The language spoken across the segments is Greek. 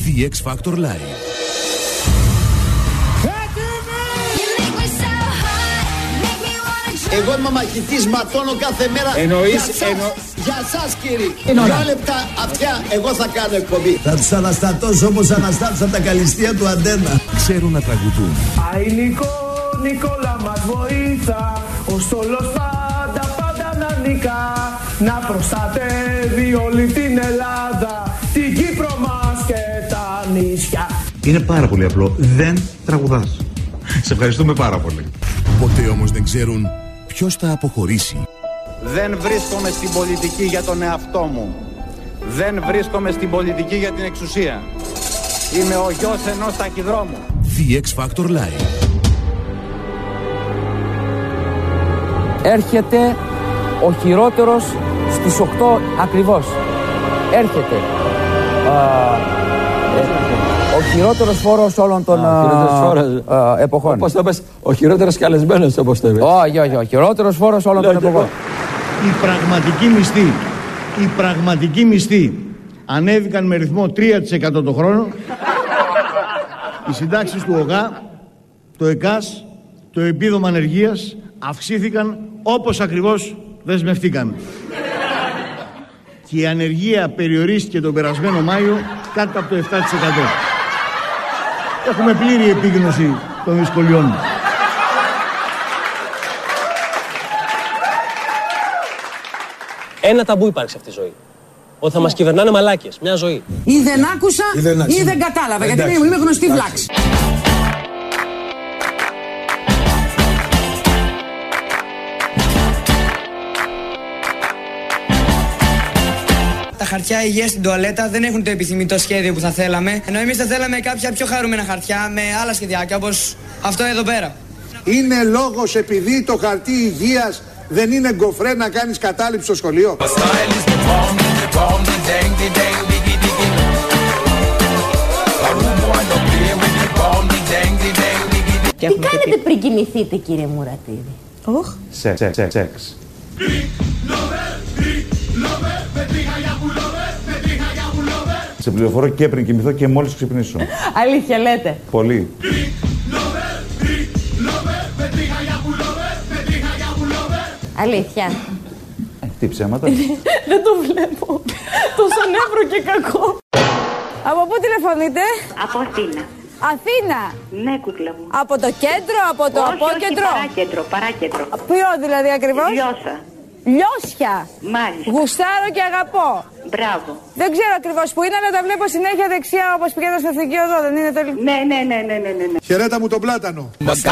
The X Factor Live. Εγώ είμαι μαχητής, ματώνω κάθε μέρα. Εννοείς, για σας κύριοι. 2 λεπτά αυτιά, εγώ θα κάνω εκπομπή. Θα τους αναστατώσω όπως αναστάτωσα τα καλυστία του Αντένα. Ξέρουν να τραγουδούν. Αϊ Νικόλα μας βοήθα, ο στόλος πάντα να νικά, να προστατεύει όλη την Ελλάδα, την Κύπρο μας και τα νησιά. Είναι πάρα πολύ απλό. Δεν τραγουδάς. Σε ευχαριστούμε πάρα πολύ. Ποτέ όμως δεν ξέρουν ποιος θα αποχωρήσει. Δεν βρίσκομαι στην πολιτική για τον εαυτό μου. Δεν βρίσκομαι στην πολιτική για την εξουσία. Είμαι ο γιος ενός ταχυδρόμου. The X Factor Live. Έρχεται ο χειρότερος στις 8 ακριβώς. Έρχεται. Ο χειρότερος φόρος όλων των εποχών. Όπως το πες, ο χειρότερος καλεσμένος, όπως το είπες. Όχι, ο χειρότερος φόρος όλων των εποχών. Οι πραγματικοί μισθοί ανέβηκαν με ρυθμό 3% το χρόνο. Οι συντάξεις του ΟΓΑ, το ΕΚΑΣ, το επίδομα ανεργίας αυξήθηκαν όπως ακριβώς δεσμευτήκαν. Και η ανεργία περιορίστηκε τον περασμένο Μάιο κάτω από το 7%. Έχουμε πλήρη επίγνωση των δυσκολιών. Ένα ταμπού υπάρχει σε αυτή τη ζωή. Ότι θα μας κυβερνάνε μαλάκες. Μια ζωή. Ή δεν άκουσα ή δεν κατάλαβα. Γιατί είμαι γνωστή βλάξη. Τα χαρτιά υγείας στην τουαλέτα δεν έχουν το επιθυμητό σχέδιο που θα θέλαμε. Ενώ εμείς θα θέλαμε κάποια πιο χαρούμενα χαρτιά με άλλα σχεδιάκια, όπως αυτό εδώ πέρα. Είναι λόγος επειδή το χαρτί υγείας δεν είναι γκοφρέ να κάνεις κατάληψη στο σχολείο? Τι κάνετε πριν κοιμηθείτε, κύριε Μουρατίδη? Σεξ. Σε πληροφορώ και πριν κοιμηθώ και μόλις ξυπνήσω. Αλήθεια λέτε? Πολύ. Αλήθεια? Τι ψέματα? Δεν το βλέπω. Τόσο νεύρο και κακό. Από πού τηλεφωνείτε? Από Αθήνα. Αθήνα? Ναι, κούκλα μου. Από το κέντρο, από το απόκεντρο? Όχι, παράκεντρο. Ποιο δηλαδή ακριβώς? Λιώσα. Λιώσια. Μάλιστα. Γουστάρω και αγαπώ. Μπράβο. Δεν ξέρω ακριβώς που είναι, αλλά τα βλέπω συνέχεια δεξιά όπως πηγαίνω στην εθνική οδό, δεν είναι τελείως? Ναι. Χαιρέτα μου τον πλάτανο.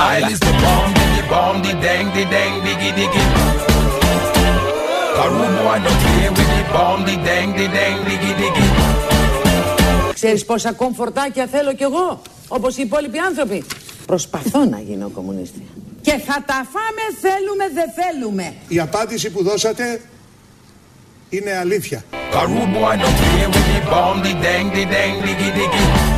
Ξέρεις πόσα κομφορτάκια θέλω κι εγώ, όπως οι υπόλοιποι άνθρωποι? Προσπαθώ να γίνω κομμουνίστρια. Και θα τα φάμε θέλουμε δεν θέλουμε. Η απάντηση που δώσατε είναι αλήθεια.